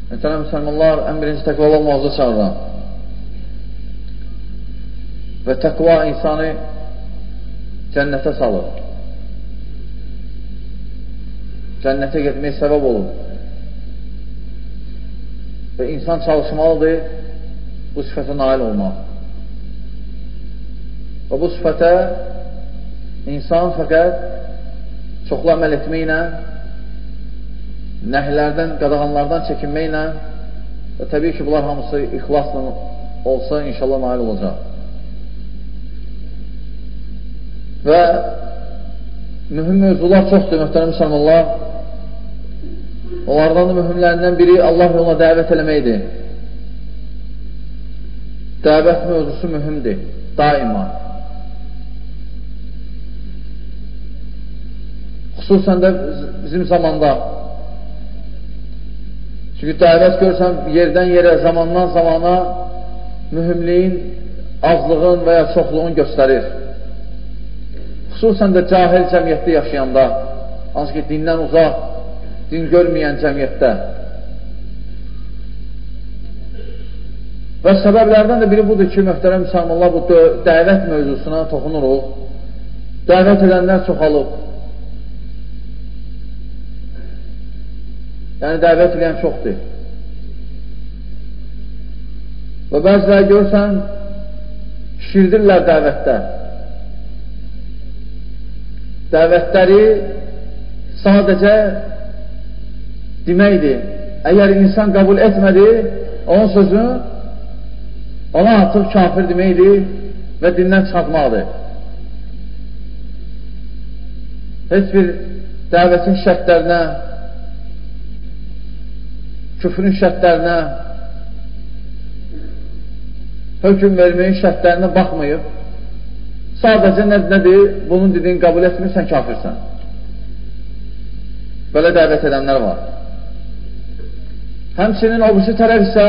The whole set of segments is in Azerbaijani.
Məsələn, müsəlmanlar ən birinci təqvalı olmağıza çağıran və təqva insanı cənnətə salır. Cənnətə getmək səbəb olur. Və insan çalışmalıdır bu sifətə nail olmaq. Və bu sifətə insan fəqət çoxlu əməl etməklə, nəhlərdən, qadağanlardan çəkinməklə və təbii ki, bunlar hamısı ixlasla olsa, inşallah nail olacaq. Və mühüm mövzular çoxdur, möhtərəm müsəlmanlar. Onlardan da mühümlərindən biri Allah yoluna dəvət eləməkdir. Dəvət mövzusu mühümdir, daima. Xüsusən də bizim zamanda. Çünki dəvət görsən yerdən yerə, zamandan zamana mühümliyin, azlığın və ya çoxluğun göstərir. Xüsusən də cahil cəmiyyətdə yaşayanda, hansı ki, dindən uzaq, din görməyən cəmiyyətdə. Və səbəblərdən də biri budur ki, möhtərəm müsəlmanlar, bu dəvət mövzusuna toxunuruq. Dəvət edənlər çoxalıb. Yəni, dəvət edən çoxdur. Və bəziləri görsən, şişirdirlər dəvətdə. Dəvətləri sadəcə deməkdir. Əgər insan qəbul etmədi, onun sözünü ona atıb kafir deməkdir və dindən çıxartmaqdır. Heç bir dəvətin şərtlərinə, küfrün şərtlərinə, hökm verməyin şərtlərinə baxmayıb, sadəcə nədir? Bunun dediğini qəbul etmirsən, kafirsən. Belə dəvət edənlər var. Həmçinin o birisi tərəf isə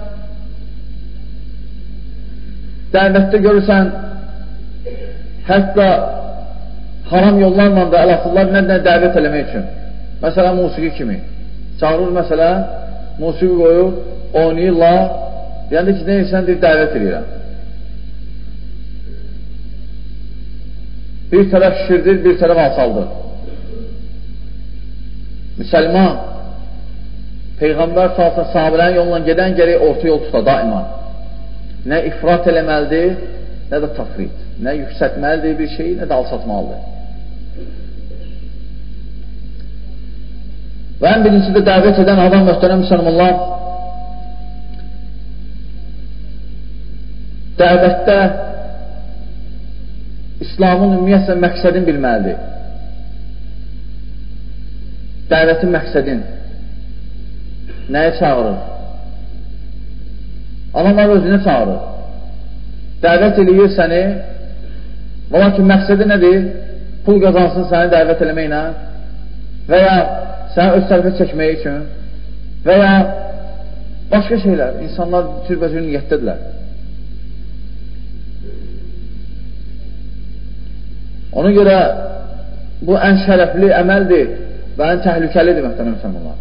dəvətdə görürsən, hətta haram yollarla da əlasırlar nə dəvət eləmək üçün. Məsələn, musiqi kimi. Çağırır məsələn, musiqi qoyur, oynayırlar, deyəndə ki, neysən deyir, dəvət edirəm. Bir tərəf şişirdir, bir tərəf alçaldır. Müsəlman, Peyğəmbər salsın, sahabələrin yolundan gedən gərək orta yol tuta daima. Nə ifrat eləməlidir, nə də tafrid. Nə yüksətməlidir bir şeyi, nə də alçatmalıdır. Və ən birincisi də dəvət edən adam, möhtərəm müsəlmanlar, dəvətdə İslamın ümumiyyətlə məqsədini bilməlidir. Dəvətin məqsədin nəyə çağırır? Adamlar özünə çağırır. Dəvət eləyir səni, lakin məqsədi nədir? Pul qazansın səni dəvət eləməklə və ya səni öz tərəfə çəkmək üçün və ya başqa şeylər. İnsanlar türbəcür niyyətdədirlər. Ona görə bu ən şərəfli əməldir və ən təhlükəlidir, möhtərəm müsəlmanlar.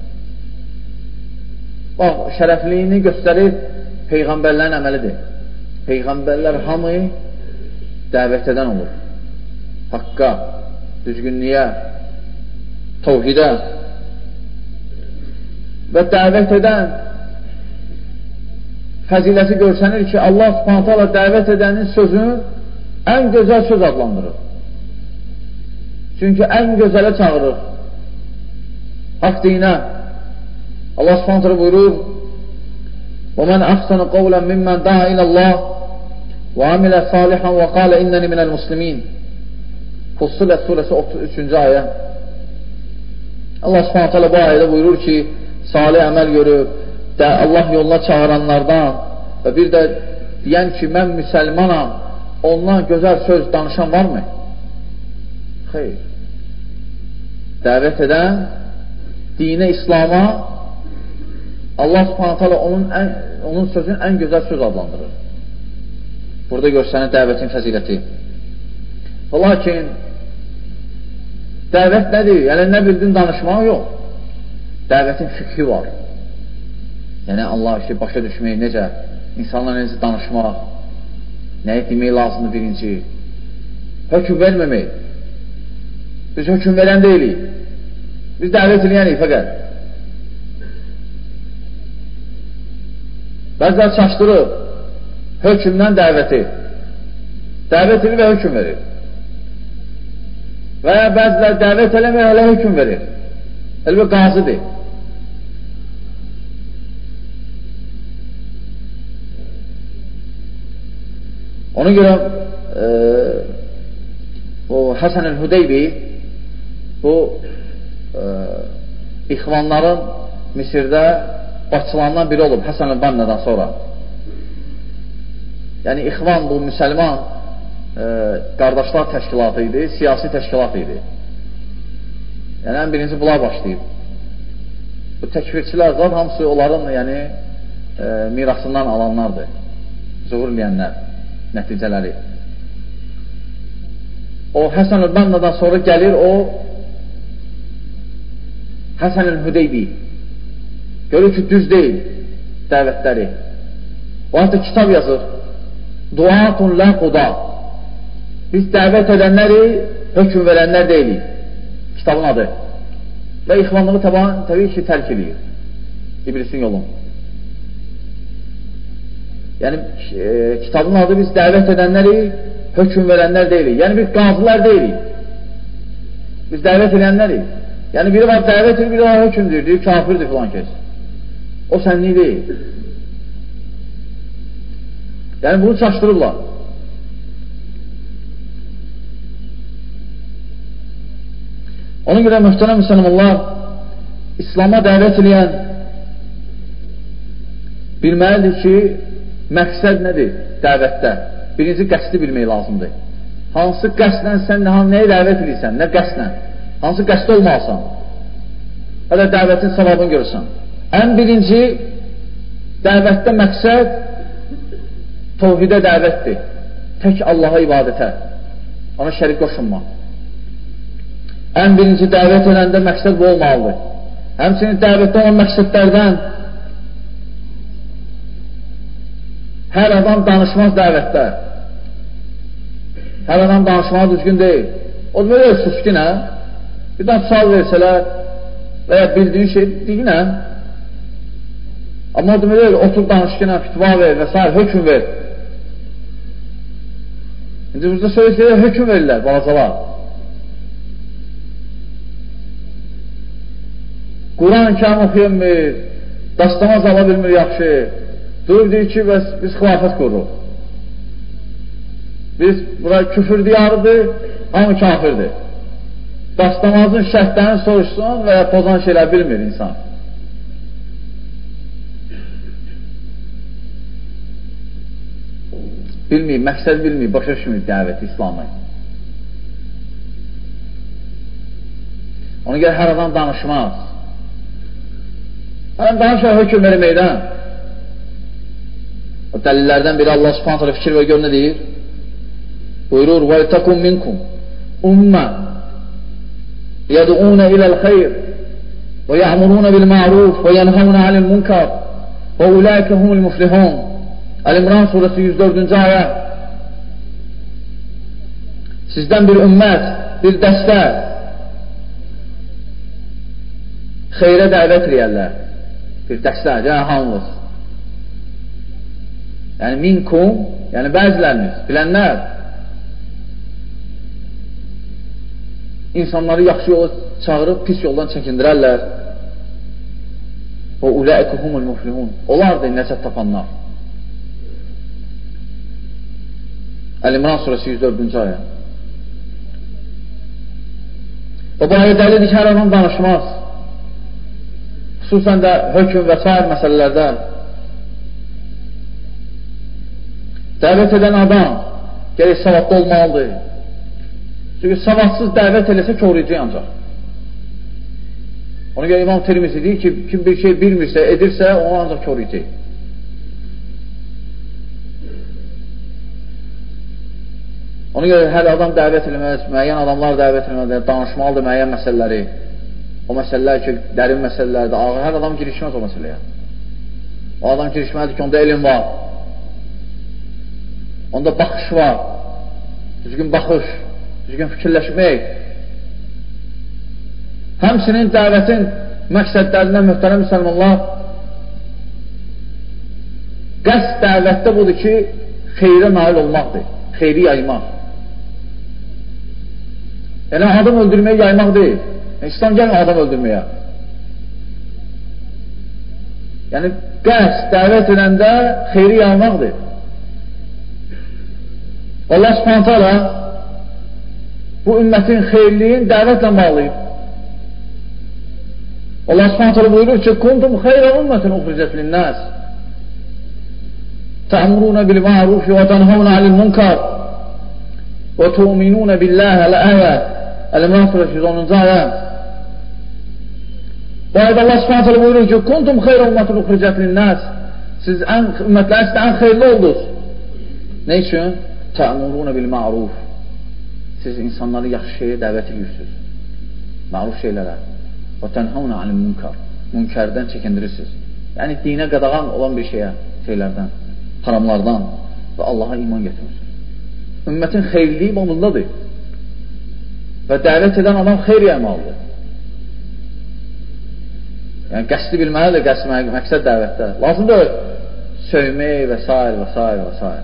Bax, şərəfliyini göstərir Peyğəmbərlərin əməlidir. Peyğəmbərlər hamı dəvət edən olur. Haqqa, düzgünlüyə, təvhidə və dəvət edən fəziləti görsənir ki, Allah Subhanahu taala dəvət edənin sözünü ən gözəl söz adlandırır. Çünki ən gözələ çağırır. Haqq dinə. Allah Subhanahu taala buyurur: وَمَنْ أَحْسَنُ قَوْلًا مِمَّنْ دَعَا إِلَى اللَّهِ وَعَمِلَ صَالِحًا وَقَالَ إِنَّنِي مِنَ الْمُسْلِمِينَ. Fussilet suresi 33. ayet. Allah Subhanahu taala bu ayədə buyurur ki, salih əməl görüb, Allah yoluna çağıranlardan və bir də deyən ki, mən müsəlmanam, ondan gözəl söz danışan varmı? Xeyr. Dəvət edən dinə, İslama Allah Subhanahu taala onun sözünü ən gözəl söz adlandırır. Burada görsənir dəvətin fəziləti. Lakin dəvət nədir? Yəni nə bildin danışmaq yox. Dəvətin fikri var. Yəni, Allah işi başa düşmək, necə, insanlarla necə danışmaq, nəyə demək lazımdır birinci, hökm verməmək. Biz hökm verən deyilik, biz dəvət eləyənik fəqət. Bəzilər çaşdırır, hökmdən dəvəti, dəvət edir və hökm verir. Və ya bəzilər dəvət eləmir, hələ hökm verir. Elbə qazidir. Ona görə o Həsən el-Hudeybi bu ixvanların Misirdə başçılarından biri olub Həsən el-Bannədən sonra. Yəni ixvan bu müsəlman qardaşlar təşkilatı idi, siyasi təşkilat idi. Yəni ən birinci bunlar başlayıb. Bu təkfirçilər zat hamısı onların yəni mirasından alanlardır. Zuhur eləyənlər, nəticələri. O Həsən el-Bannədən sonra gəlir o Həsən el-Hudeybi. Görür ki, düz deyil dəvətləri. O hətta kitab yazır. Duatun la quda. Biz dəvət edənləri, hökm verənlər deyilik. Kitabın adı. Və ixvanlığı təbii ki, tərk edir. İblisin yolun. Yəni, kitabın adı biz dəvət edənləri, hökm verənlər deyilik. Yəni, biz qazılar deyilik. Biz dəvət edənlərik. Yəni, biri var dəvət edir, biri var hökmdür, deyir, kafirdir filan kəs. O sənlik deyil. Yəni, bunu çaşdırırlar. Ona görə möhtərəm müsəlmanlar, İslama dəvət edən bilməlidir ki, məqsəd nədir dəvətdə? Birinci qəsdi bilmək lazımdır. Hansı qəsdlə sən nəyə dəvət edirsən, nə qəsdlə? Hansı qəsd olmalısan? Hələ dəvətin savabını görürsən. Ən birinci dəvətdə məqsəd təvhidə dəvətdir. Tək Allaha ibadətə. Ona şərik qoşunma. Ən birinci dəvət edəndə məqsəd bu olmalıdır. Həmçinin dəvətdə olan məqsədlərdən hər adam danışmaz dəvətdə. Hər adam danışmağı düzgün deyil. O da böyle suskin hə? Birdən sual versələr və ya bildiğin şey deyinə. Amma o da böyle otur danışkına, fitva ver və s. hökm ver. İndi burada söyləyir, hökm verirlər balacalar. Quran kəm oxuyamır, dastamaz ala bilmir yaxşı. Dur deyir ki, biz xilafət qururuq. Biz, bura küfür diyarıdır, hamı kafirdir. Dastamazın şərtlərini soruşsun və ya pozan şeylər bilmir insan. Bilməyib, məqsəd bilməyib, başa düşməyib dəvəti İslamı. Ona görə hər adam danışmaz. Hər adam danışar hökm verməkdən. O dəlillərdən biri Allah subhanət hələ fikir və gör nə deyir? Buyurur, وَيْتَكُمْ مِنْكُمْ اُمَّةً يَدْعُونَ إِلَى الْخَيْرِ وَيَعْمُرُونَ بِالْمَعْرُوفِ وَيَنْهَوْنَ عَنِ الْمُنْكَرِ وَأُولَٰئِكَ هُمُ الْمُفْلِحُونَ Əl-İmran surəsi 104-cü ayə. Sizdən bir ümmət, bir dəstə xeyrə dəvət eləyərlər. Bir dəstə, yəni hamımız. Yəni minkum, yəni bəziləriniz, bilənlər insanları yaxşı yola çağırıb pis yoldan çəkindirərlər. Və uləikə humul muflihun. Onlar da nəcət tapanlar. Əl-İmran surəsi 104-cü ayə. O bu ayə dəlildir ki, hər adam danışmaz. Xüsusən də hökm və s. məsələlərdə dəvət edən adam gələk savadlı olmalıdır. Çünki savadsız dəvət eləsə koruyucu ancaq. Ona görə İmam Tirmizi deyir ki, kim bir şey bilmirsə, edirsə, onu ancaq koruyucu. Ona görə hər adam dəvət eləməz, müəyyən adamlar dəvət eləməz, danışmalıdır müəyyən məsələləri. O məsələlər ki, dərin məsələlərdir, ağır, hər adam girişməz o məsələyə. O adam girişməlidir ki, onda elm var. Onda baxış var. Düzgün baxış, düzgün fikirləşmək. Həmçinin dəvətin məqsədlərindən möhtərəm müsəlmanlar, qəsd dəvətdə budur ki, xeyrə nail olmaqdır, xeyri yaymaq. Yəni, adam öldürməyə yaymaq deyil. İslam gəlmir adam öldürməyə. Yəni, qəsd dəvət edəndə xeyri yaymaqdır. Allah Subhanahu taala bu ümmətin xeyirliyin dəvətlə bağlayıb. Allah Subhanahu taala buyurur ki, kuntum xeyra ümmətin uxricət linnəs. Ta'muruna bil ma'ruf və tanhauna 'anil munkar və tu'minuna billahi al-aya. El-Münafirə 110-cu ayə. Bu ayədə Allah Subhanahu taala buyurur ki, kuntum xeyra ümmətin uxricət linnəs. Siz ümmətlərinizdə ən xeyirli oldunuz. Nə üçün? Ta'muruna bil ma'ruf. Siz insanları yaxşı şeyə dəvət edirsiniz. Ma'ruf şeylərə. Və tanhauna 'anil munkar. Münkərdən çəkindirirsiniz. Yəni dinə qadağan olan bir şeylərdən, haramlardan və Allaha iman getirirsiniz. Ümmətin xeyirliyi bundadır. Və dəvət edən adam xeyr yaymalıdır. Yəni qəsdi bilməlidir, qəsd məqsəd dəvətdə. Lazımdır söymək və s. və s. və s.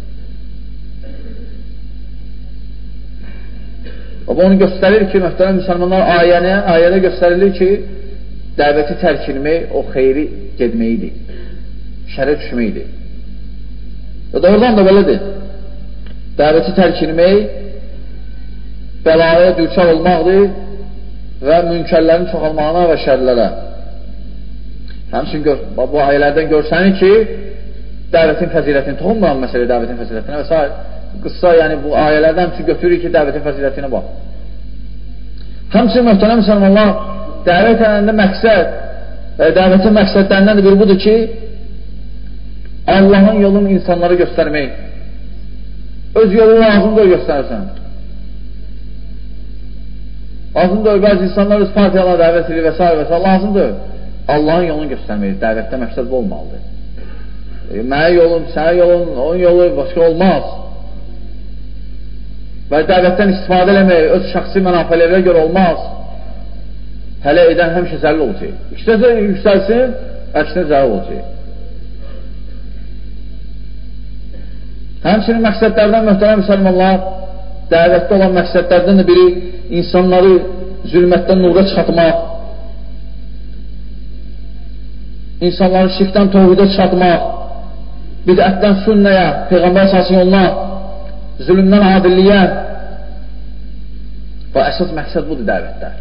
Və bunu göstərir ki, möhtərəm müsəlmanlar, ayədə göstərilir ki, dəvəti tərk etmək o xeyri gedməkdir, şərə düşməkdir. Və doğrudan da belədir. Dəvəti tərk etmək bəlaya düçar olmaqdır və münkərlərin çoxalmağına və şərlərə. Həmçinin bu ayələrdən görsənir ki, dəvətin fəzilətini, toxunmuram məsələ dəvətin fəzilətinə və s. Qıssa, yəni bu ayələrdən həmçinin götürür ki, dəvətin fəzilətinə bax. Həmçinin möhtərəm müsəlmanlar, dəvət edəndə məqsəd, dəvətin məqsədlərindən də biri budur ki, Allahın yolunu insanlara göstərmək. Öz yolu lazımdır göstərsən. Lazımdır, bəzi insanlar öz partiyalarına dəvət edir və s. və s. Lazımdır. Allahın yolunu göstərmək, dəvətdə məqsəd bu olmalıdır. Mənə yolum, sənə yolun, onun yolu başqa olmaz. Və dəvətdən istifadə eləmək, öz şəxsi mənafələrə görə olmaz. Hələ edən həmişə zəlil olacaq. İkisində yüksəlsin, əksinə zəlil olacaq. Həmçinin məqsədlərdən möhtərəm müsəlmanlar, dəvətdə olan məqsədlərdən də biri insanları zülmətdən nura çıxartmaq, insanları şirkdən tövhidə çıxartmaq, bidətdən sünnəyə, Peyğəmbər əsasın yoluna, zülmdən adilliyə və əsas məqsəd budur dəvətdə.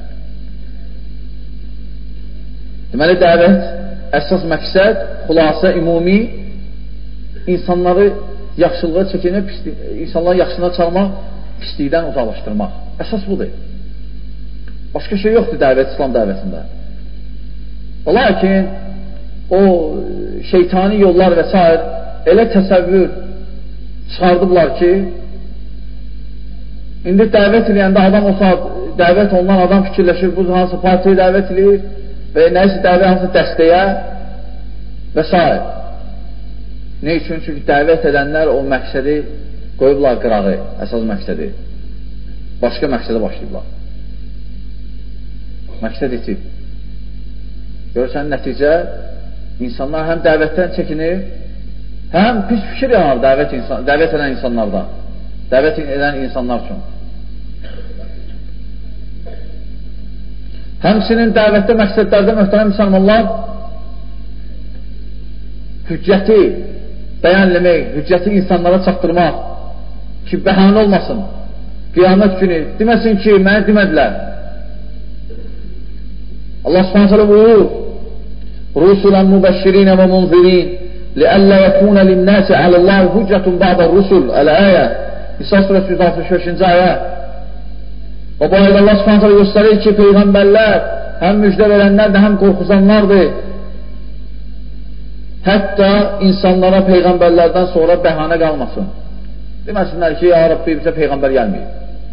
Deməli, dəvət, əsas məqsəd, xülasə, ümumi, insanları yaxşılığa çəkinib, insanları yaxşılığa çalmaq, pislikdən uzaqlaşdırmaq. Əsas budur. Başqa şey yoxdur dəvət, İslam dəvətində. Lakin, o şeytani yollar və s. elə təsəvvür çıxardıblar ki, indi dəvət eləyəndə adam o saat dəvət olunan adam fikirləşir, bu hansı partiya dəvət eləyir və nəyisə dəvət hansı dəstəyə və s. Ne üçün? Çünki dəvət edənlər o məqsədi qoyublar qırağı, əsas məqsədi. Başqa məqsədə başlayıblar. Məqsəd itib. Görürsən, nəticə, insanlar həm dəvətdən çəkinir, həm pis fikir yanar dəvət edən insanlardan. Dəvət edən insanlar üçün. Həmçinin dəvətdə məqsədlərdə möhtərəm müsəlmanlar hüccəti bəyanləmək, hüccəti insanlara çatdırmaq ki, bəhanə olmasın. Qiyamət günü deməsin ki, mənə demədilər. Allah Subhanahu taala buyurur: "Rusulan mubashirin və munzirin li'alla yakuna lin-nasi 'alallahi hujjatun ba'da ar-rusul." Al-aya. İsa surəsi 165-ci ayə. Və bu ayədə Allah Subhanahu taala göstərir ki, peyğəmbərlər həm müjdə verənlərdir, həm qorxuzanlardır. Hətta insanlara peyğəmbərlərdən sonra bəhanə qalmasın. Deməsinlər ki, ya Rabbi, bizə peyğəmbər gəlməyib.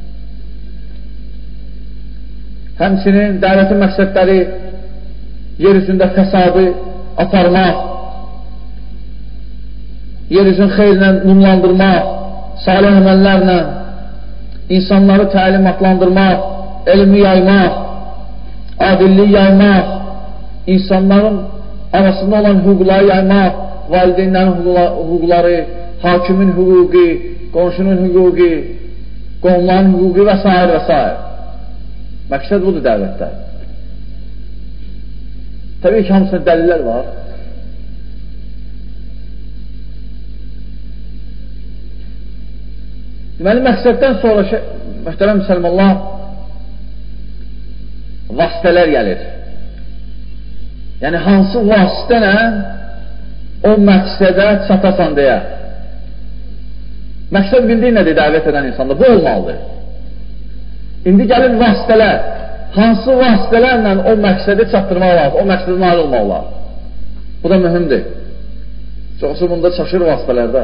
Həmçinin dəvətin məqsədləri yer üzündə fəsadı aparmaq, yeryüzün xeyrinlə numlandırmaq, salih əməllərlə insanları təlimatlandırmaq, elmi yaymaq, adillik yaymaq, insanların arasında olan hüquqları yaymaq, valideynlərin hüquqları, hakimin hüquqi, qonşunun hüquqi, qonların hüquqi və s. və s. Məqsəd budur dəvətdə. Təbii ki, hamısında dəlillər var. Deməli, məqsəddən sonra mühtərəm müsəlmanlar vasitələr gəlir. Yəni, hansı vasitələ o məqsədə çatasan deyə. Məqsəd bildiyi nədir dəvət edən insanda? Bu olmalıdır. İndi gəlir vasitələr. Hansı vasitələrlə o məqsədi çatdırmaq lazım, o məqsədə nail olmalılar. Bu da mühümdür. Çoxsu bunda çaşır vasitələrdə.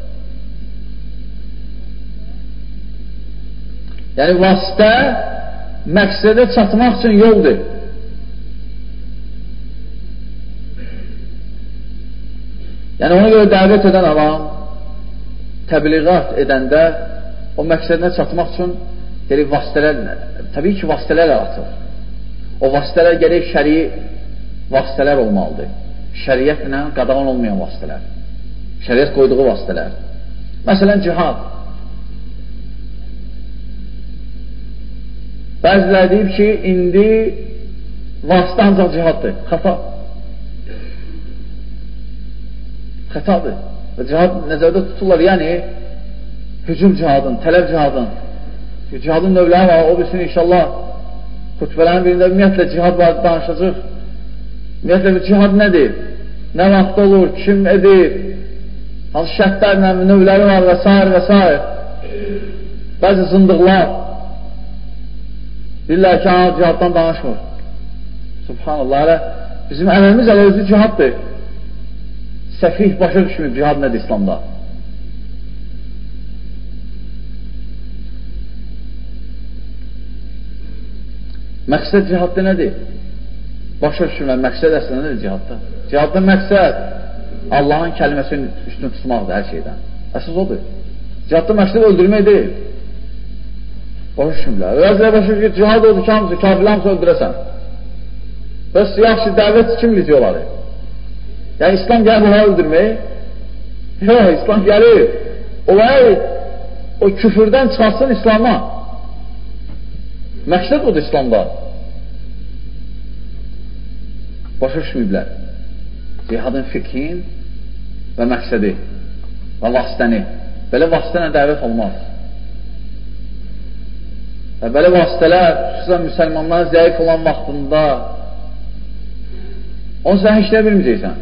Yəni, vasitə məqsədə çatmaq üçün yoldur. Yəni, ona görə dəvət edən adam təbliğat edəndə o məqsədinə çatmaq üçün gəlib vasitələr, təbii ki, vasitələr atır. O vasitələr gəlib şərii vasitələr olmalıdır. Şəriyyətlə qadağan olmayan vasitələr. Şəriyyət qoyduğu vasitələr. Məsələn, cihad. Bəziləri deyib ki, indi vasitə ancaq cihaddır. Xəta. Xətadır. Cihad nəzərdə tuturlar, yəni hücum cihadın, tələb cihadın. Cihadın növləri var, o bilsin inşallah xütbələrin birində ümumiyyətlə cihad var, danışacaq. Ümumiyyətlə cihad nədir? Nə vaxt olur, kim edir, hansı şərtlərlə növləri var və s. və s. Bəzi zındıqlar deyirlər ki, cihaddan danışmır. Subhanallah, bizim əməlimiz ələ özü cihaddır. Səfih başa düşmür cihad nədir İslamda? Məqsəd cihadda nədir? Başa düşmürlər, məqsəd əslində nədir cihadda? Cihadda məqsəd Allahın kəlməsinin üstünü tutmaqdır hər şeydən. Əsas odur. Cihadda məqsəd öldürmək deyil. Başa düşmürlər. Özlər başa düşür ki, cihad odur ki, hamısı, kafirlə hamısı öldürəsən. Bəs yaxşı, dəvət kim videoları? Yəni, İslam gəlir onları öldürmək? Yox, İslam gəlir. Onları o küfürdən çıxarsın İslama. Məqsəd budur İslamda. Başa düşməyiblər. Cihadın fiqhin və məqsədi və vasitəni. Belə vasitənə dəvət olmaz. Və belə vasitələr, xüsusən müsəlmanların zəif olan vaxtında onu sən heç nə bilməyəcəksən.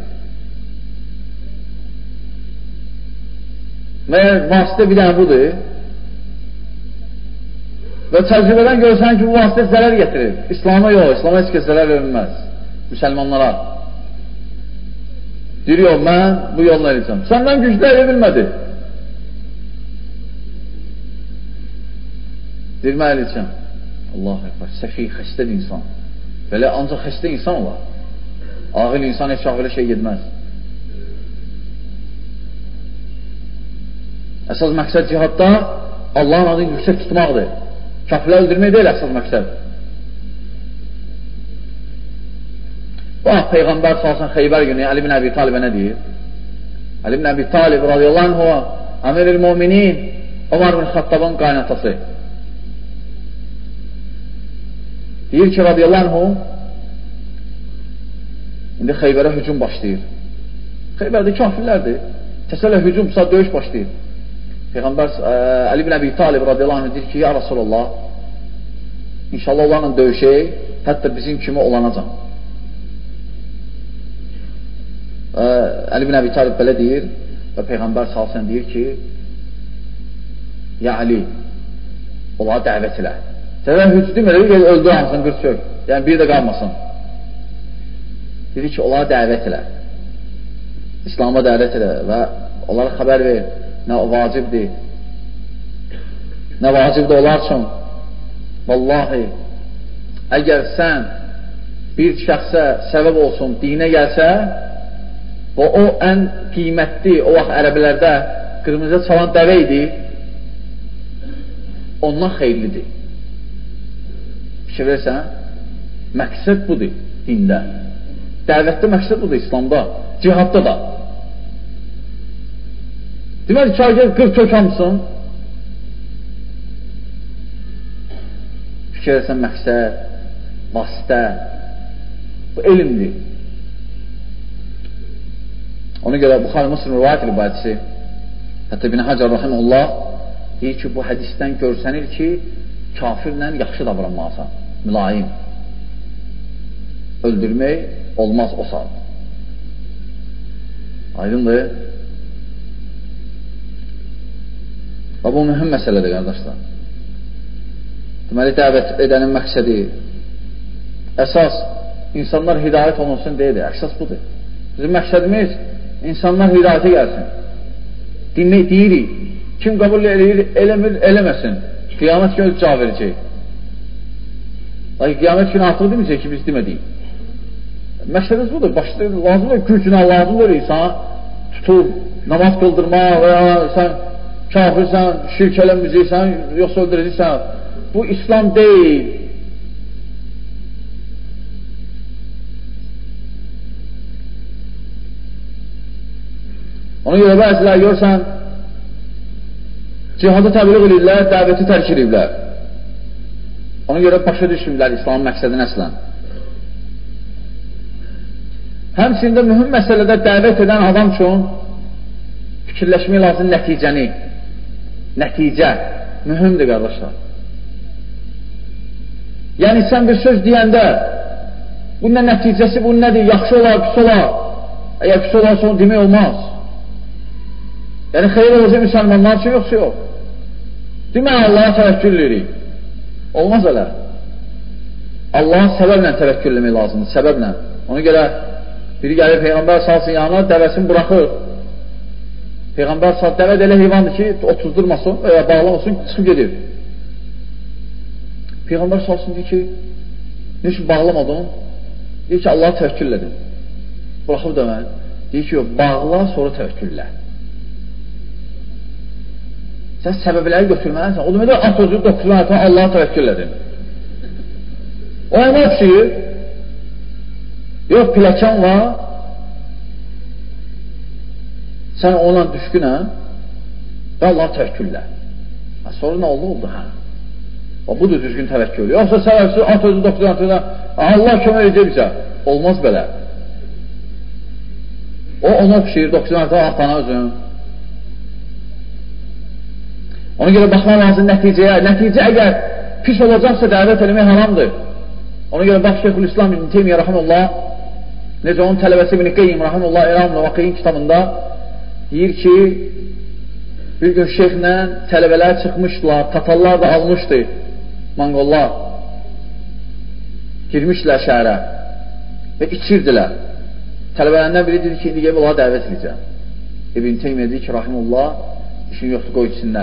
Məyər vasitə bir dənə budur və təcrübədən görürsən ki, bu vasitə zərər getirir. İslama yox, İslama heç kəs zərər verilməz. Müsəlmanlara. Deyir, yox, mən bu yolunu eləyəcəm. Səndən güclü elə bilmədi. Deyir, mən eləyəcəm. Allah-u Ekber, səfi, xəstə insan. Belə ancaq xəstə insan olar. Ağıl insan heç belə şey gedməz. Əsas məqsəd cihadda Allahın adını yüksək tutmaqdır. Kafirlə öldürmək deyil əsas məqsəd. Bax, Peyğəmbər salsan Xeybər günü Ali ibn Əbi Talibə nə deyir? Ali ibn Əbi Talib radiyallahu anhu Əmir-i Müminin Ömər bin Xattabın qaynatası. Deyir ki, radiyallahu anhu indi Xeybərə hücum başlayır. Xeybərdə kafirlərdir. Təsəllə hücumsa döyüş başlayır. Peyğəmbər Ali ibn Əbi Talib radiyallahu anh deyir ki, ya Rasulullah, inşallah onlarla döyüşək, hətta bizim kimi olanacaq. Ali ibn Əbi Talib belə deyir və Peyğəmbər salsan deyir ki, ya Ali, onlara dəvət elə. Sədən hücum elə, öldür hamısın, qırç çök. Yəni, bir də qalmasın. Dedi ki, onlara dəvət elə. İslam'a dəvət elə və onlara xəbər ver. Nə vacibdir, nə vacibdir onlar üçün. Vallahi, əgər sən bir şəxsə səbəb olsun, dinə gəlsə, bu o ən qiymətli, o vaxt ərəblərdə qırmızı çalan dəvə idi, ondan xeyirlidir. Fikir versən, məqsəd budur dində. Dəvətdə məqsəd budur İslamda, cihadda da. Deməli, kâgər qır tökəmsin, fikir versən məqsəd, vasitə, bu elmdir. Ona görə Buxari Müslim rivayət rivayətçisi, hətta İbn Hacer rahimehullah deyir ki, bu hədisdən görsənir ki, kafirlə yaxşı davranmalısan, mülayim. Öldürmək olmaz o saat. Aydındır. Və bu mühüm məsələdir, qardaşlar. Deməli, dəvət edənin məqsədi, əsas insanlar hidayət olunsun deyir, əsas budur. Bizim məqsədimiz insanlar hidayətə gəlsin. Deyirik, kim qəbul edir, eləmir, eləməsin. Qiyamət günü cavab verəcək. Lakin qiyamət günü artıq deməyəcək ki, biz demədik. Məqsədimiz budur, başda lazımdır, gücünə lazımdır insana tutub, namaz qıldırmaq və ya sən kafirsən, şirk eləməyəcəksən, yoxsa öldürəcəksən. Bu İslam deyil. Ona görə bəzilər görsən, cihadı təbliğ edirlər, dəvəti tərk edirlər. Ona görə başa düşürlər İslamın məqsədini əslən. Həmçində mühüm məsələdə dəvət edən adam üçün fikirləşmək lazım nəticəni. Nəticə mühümdür, qardaşlar. Yəni, sən bir söz deyəndə bunun nəticəsi, bu nədir? Yaxşı olar, pis olar. Əgər pis olarsa onu demək olmaz. Yəni, xeyir olacaq müsəlmanlar üçün yoxsa yox. Demək, Allaha təvəkkül edirik. Olmaz elə. Allaha səbəblə təvəkkül etmək lazımdır, səbəblə. Ona görə biri gəlir Peyğəmbər salsın yanına, dəvəsini buraxır. Peyğəmbər salsın, dəvə elə heyvandır ki, otuzdurmasın və ya bağlamasın, çıxıb gedir. Peyğəmbər salsın deyir ki, ne üçün bağlamadın? Deyir ki, Allaha təvəkkül edin. Buraxıb da mən. Deyir ki, bağla, sonra təvəkküllə. Sən səbəbləri götürməlisən. O demək, at özü 9 ayətən Allaha təvəkkül edin. O nə oxşayır? Yox, pləkan var. Sən ona düşkünə və Allaha təvəkküllə. Sonra nə oldu? Hə. O, budur düzgün təvəkkül. Yoxsa səbəbsiz at özü 9 ayətən Allah kömək edəcək bizə. Olmaz belə. O, ona oxşayır 9 ayətən atana özün. Ona görə baxmaq lazım nəticəyə. Nəticə əgər pis olacaqsa dəvət eləmək haramdır. Ona görə bax Şeyxülislam İbn Teymiyyə rahimehullah, necə onun tələbəsi İbn Qeyyim rahimehullah İramla Vaqiyin kitabında deyir ki, bir gün şeyxlə tələbələr çıxmışdılar, tatarlar da almışdı, Monqollar. Girmişdilər şəhərə və içirdilər. Tələbələrindən biri dedi ki, indi gəlib onlara dəvət edəcəm. İbn Teymiyyə deyir ki, rahimehullah, işin yoxdur, qoy içsinlər.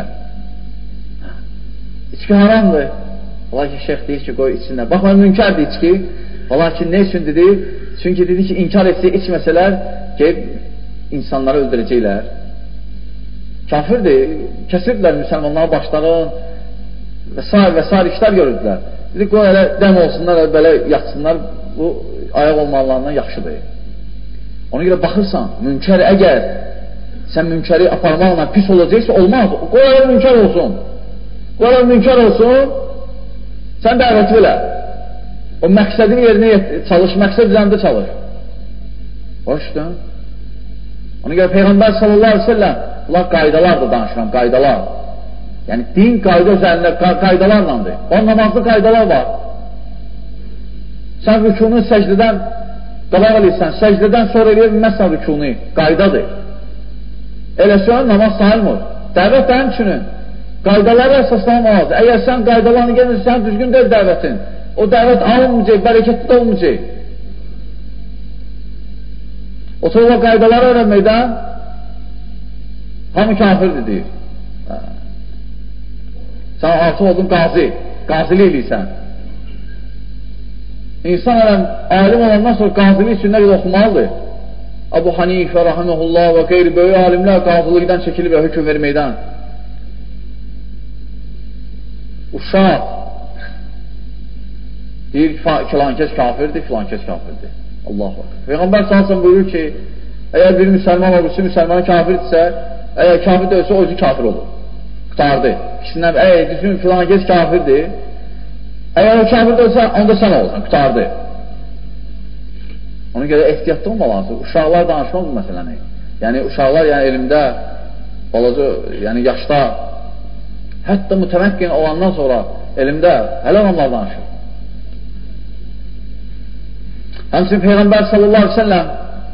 İçki haramdır. Ola ki, şeyx deyir ki, qoy içsinlər. Baxma, münkərdir içki. Ola ki, ne üçün dedi? Çünki dedi ki, inkar etsə, içməsələr, gəlib insanları öldürəcəklər. Kafirdir, kəsirdilər müsəlmanların başların və s. işlər görürdülər. Dedi, qoy elə dəm olsunlar, belə yatsınlar, bu ayaq olmalarından yaxşıdır. Ona görə baxırsan, münkər əgər sən münkəri aparmaqla pis olacaqsa, olmaz. Qoy elə münkər olsun. Qoy elə münkər olsun, sən dəvət bilə. O məqsədin yerinə çalış, məqsəd üzərində çalış. Hoşdur. Ona görə Peyğəmbər sallallahu aleyhi ve sellem, bunlar qaydalardır danışıram, qaydalar. Yəni, din qayda üzərində qaydalarlandır. O namazlı qaydalar var. Sən rükunu səcdədən qabaq eləyirsən, səcdədən sonra eləyə bilməzsən rükunu, qaydadır. Elə sonra namaz sayılmır. Dəvət də həmçinin qaydalara əsaslanmaz. Əgər sən qaydalarını gəlirsən, sən düzgün deyil dəvətin. O dəvət alınmayacaq, bərəkətli də olmayacaq. O sonra qaydaları öyrənməkdən hamı kafirdir deyir. Sən artıq oldun qazi, qazili eləyirsən. İnsan alim olandan sonra qazili üçün nə qədər oxumalıdır? Əbu Hanifə, rahiməhullah və qeyri böyük alimlər qazılıqdan çəkilib və hökm verməkdən. Uşaq deyir, filankəs kafirdir, filankəs kafirdir. Allahu akbar. Peyğəmbər sallallahu buyurur ki, əgər bir müsəlman olursa, müsəlmanı kafirdirsə, əgər kafir deyilsə, o özü kafir olur. Qutardı. İkisindən, əgər düşün, filankəs kafirdir, əgər o kafir deyilsə, onda sən olursan, qutardı. Ona görə ehtiyatlı olmalıdır. Uşaqlar danışmaz bu məsələni. Yəni, uşaqlar elmdə, balaca, yəni yaşda, hətta mütəməkkən olandan sonra elmdə hələ onlar danışır. Həmçinin Peyğəmbər sallallahu aleyhi ve sellem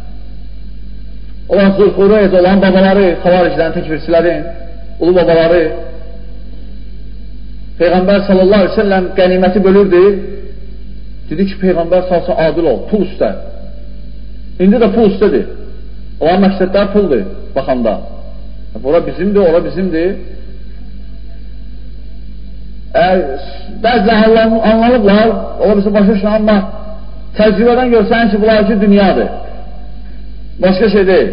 olan Zülxureyz olan babaları, xavariclərin, təkfirçilərin, ulu babaları Peyğəmbər sallallahu aleyhi ve sellem qəniməti bölürdü. Dedi ki, Peyğəmbər sallallahu adil ol, pul üstə. İndi də pul üstədir. Olan məqsədlər puldur, baxanda. Ora bizimdir, ora bizimdir. Bəzilə anlalıblar, ola bizi başa düşün, amma təcrübədən görsən ki, bunlar ki, dünyadır. Başqa şey deyil.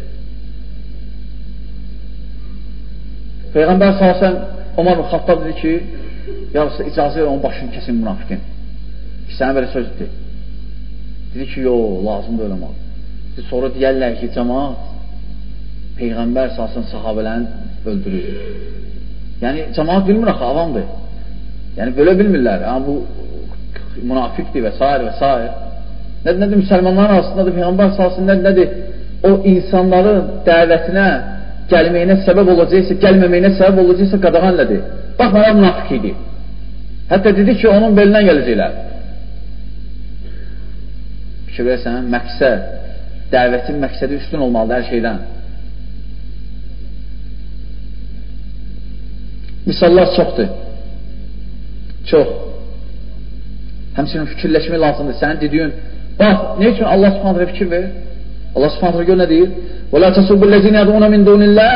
Peyğəmbər sallallahu Ömər Xattab dedi ki, yarısı icazə ver, onun başını kəsin münafiqin. Ki, sənə belə söz dedi. Dedi ki, yox, lazımdır eləmək. Sonra deyərlər ki, cəmaat Peyğəmbər sallallahu sahabələrini öldürür. Yəni, cəmaat bilmir axı, avamdır. Yəni, belə bilmirlər. Yəni, bu münafiqdir və s. və s. Nədir, müsəlmanların arasındadır, Peyğəmbər sallallahu nədir? O insanların dəvətinə gəlməyinə səbəb olacaqsa, gəlməməyinə səbəb olacaqsa qadağan elədir. Bax, mənə münafiq idi. Hətta dedi ki, onun belindən gələcəklər. Fikir versən, məqsəd, dəvətin məqsədi üstün olmalıdır hər şeydən. Misallar çoxdur. Çox. Həmçinin fikirləşmək lazımdır. Sənin dediyin, bax, nə üçün Allah subhanətlə fikir ver? Allah subhanətlə gör nə deyir? وَلَا تَسُبُّ الَّذِينَ يَدْعُونَ مِنْ دُونِ اللَّهِ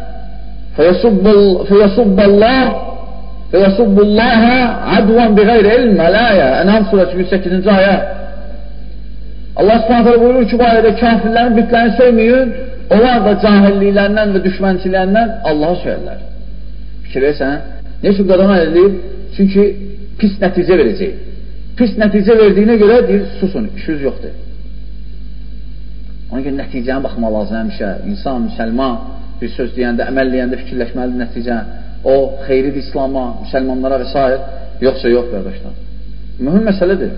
فَيَسُبُّ اللَّهَ عَدْوًا بِغَيْرِ عِلْمٍ Əl-Əyə, Ənam surəsi 108-ci ayə. Allah subhanətlə buyurur ki, bu ayədə kafirlərin bütlərini söyməyin, onlar da cahilliklərindən və düşmənçilərindən Allah'a söyərlər. Fikir versən, nə üçün qadağan edilir? Çünki pis nəticə verəcək. Pis nəticə verdiyinə görə deyir, susun, işiniz yoxdur. Ona görə nəticəyə baxmaq lazım həmişə. İnsan, müsəlman bir söz deyəndə, əməlləyəndə fikirləşməlidir nəticə. O, xeyridir İslama, müsəlmanlara və s. Yoxsa yox, qardaşlar. Mühüm məsələdir.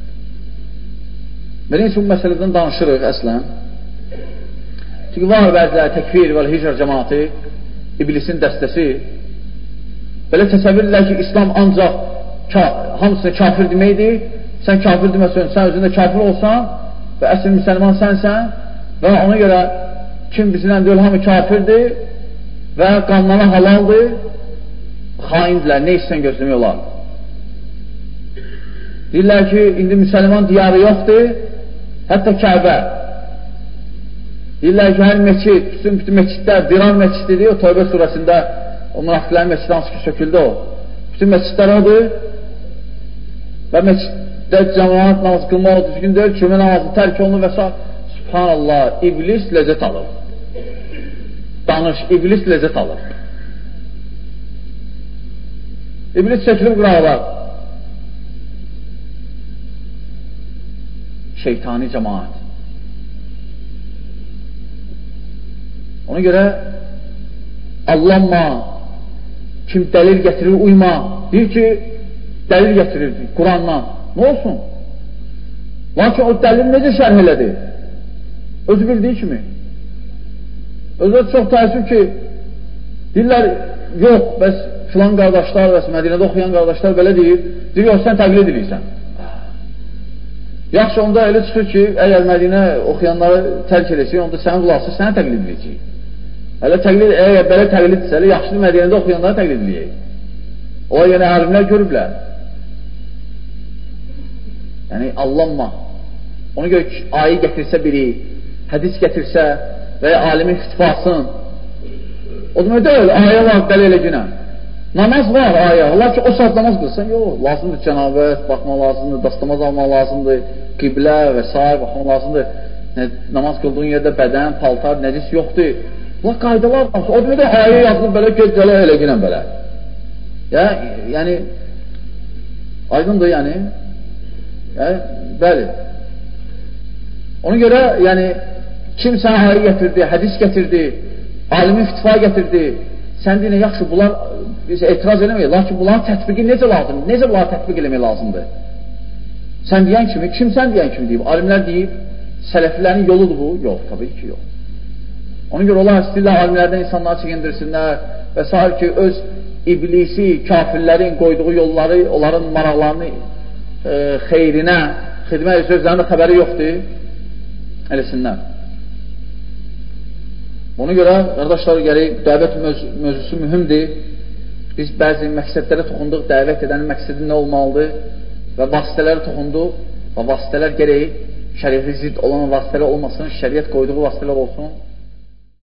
Benim üçün bu məsələdən danışırıq əslən. Çünki var bəziləri təkfir və hicr cəmaatı, iblisin dəstəsi. Belə təsəvvürlər ki, İslam ancaq hamısına kafir deməkdir. Sən kafir deməsən, sən özündə kafir olsan və əsl müsəlman sənsən və ona görə kim bizlə deyil, hamı kafirdir və qanlara halaldır, xaindirlər, nə istəyən gözləmək olar. Deyirlər ki, indi müsəlman diyarı yoxdur, hətta Kəbə. Deyirlər ki, hər meçid, bütün meçidlər, Diran meçididir, o Tövbə surəsində o münafiqlərin meçidi hansı ki söküldü o. Bütün meçidlər odur və meçiddə cəmaat namazı qılmaq o düzgün deyil, kömə namazı tərk olunur və s. Subhanallah, iblis ləzzət alır. Danış, iblis ləzzət alır. İblis çəkilib qıraqlar. Şeytani cəmaat. Ona görə allanma, kim dəlil gətirir, uyma. Deyir ki, dəlil gətirir Qurandan. Nə olsun? Lakin o dəlil necə şərh elədi? Özü bildiyi kimi. Özü çox təəssüf ki, deyirlər, yox, bəs filan qardaşlar, bəs Mədinədə oxuyan qardaşlar belə deyir. Deyir, yox, sən təqlid edirsən. Yaxşı, onda elə çıxır ki, əgər Mədinə oxuyanları tərk edəcək, onda sənin qulaqsı sənə təqlid edəcək. Əgər belə təqlid etsə, yaxşı Mədinədə oxuyanları təqlid edəcək. O, yəni, alimlər görüblər. Yəni, allanma. Ona görə ki, ayə gətirsə biri, hədis gətirsə və ya alimin xütbasın. O demək deyil, ayə var, dələ elə günə. Namaz var, ayə. Allah ki, o saat namaz qılsan, yox, lazımdır cənabət, baxmaq lazımdır, dastamaz almaq lazımdır, qiblə və s. baxmaq lazımdır. namaz qıldığın yerdə bədən, paltar, nəcis yoxdur. Bunlar qaydalar, o demək də ayə yazılıb belə, gələ elə günən belə. Yəni, aydındır yəni. Bəli. Ona görə, yəni, kim sənə ayə gətirdi, hədis gətirdi, alimin fitva gətirdi, sən deyinə, yaxşı, bunlar etiraz eləmək, lakin bunların tətbiqi necə lazımdır? Necə bunları tətbiq eləmək lazımdır? Sən deyən kimi, kim sən deyən kimi deyib? Alimlər deyib, sələflərin yoludur bu? Yox, tabii ki, yox. Ona görə onlar istəyirlər, alimlərdən insanları çəkindirsinlər və s. ki, öz iblisi, kafirlərin qoyduğu yolları, onların maraqlarını xeyrinə, xidmət sözlərində xəbəri yoxdur, eləsinlər. Ona görə, qardaşlar, gərək dəvət mövzusu mühümdir. Biz bəzi məqsədlərə toxunduq, dəvət edənin məqsədi nə olmalıdır və vasitələrə toxunduq və vasitələr gərək şəriətə zidd olan vasitələr olmasın, şəriət qoyduğu vasitələr olsun.